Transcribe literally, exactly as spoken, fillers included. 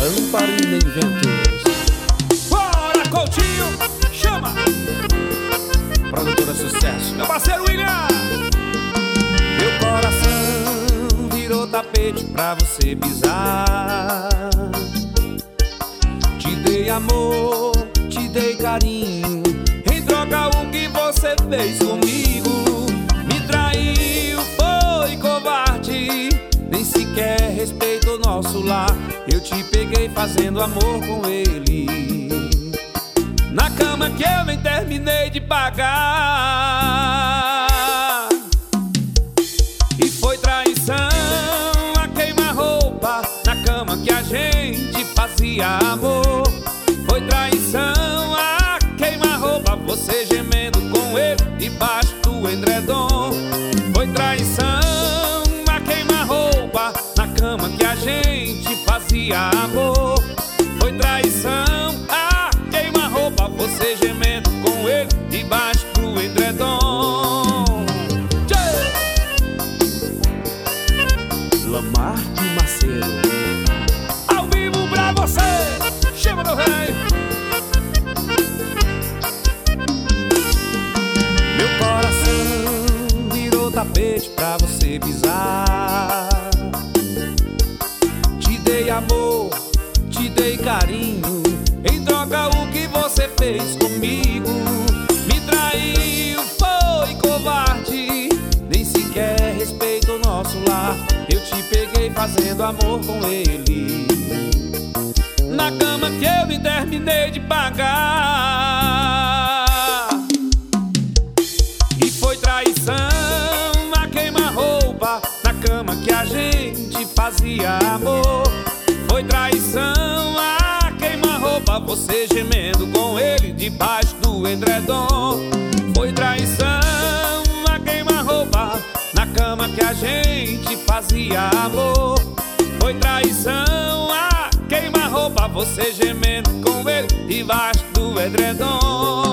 Lamparina Inventos. Bora, Coutinho, chama! Produtora Sucesso. Meu parceiro William. Meu coração virou tapete pra você pisar. Te dei amor, te dei carinho, em troca o que você fez comigo. Me traiu, foi covarde, nem sequer respeitou o nosso lar. Eu te peguei fazendo amor com ele, na cama que eu nem terminei de pagar. E foi traição a queima-roupa, na cama que a gente fazia amor. Foi traição a queima-roupa, você gemendo com ele debaixo do edredom. Foi traição a queima-roupa, na cama que a gente fazia amor. Foi traição a queima-roupa, você gemendo com ele debaixo do edredom. Tchê! Lamarque Macedo, Ao vivo pra você, chama meu rei. meu coração virou tapete pra você pisar. Te dei amor, te dei carinho, em troca o que você fez comigo. Me traiu, foi covarde, nem sequer respeitou o nosso lar. Eu te peguei fazendo amor com ele, na cama que eu nem terminei de pagar. E foi traição a queima-roupa, na cama que a gente fazia amor. Foi traição a queima-roupa, você gemendo com ele debaixo do edredom. Foi traição a queima-roupa, na cama que a gente fazia amor. Foi traição a queima-roupa, você gemendo com ele debaixo do edredom.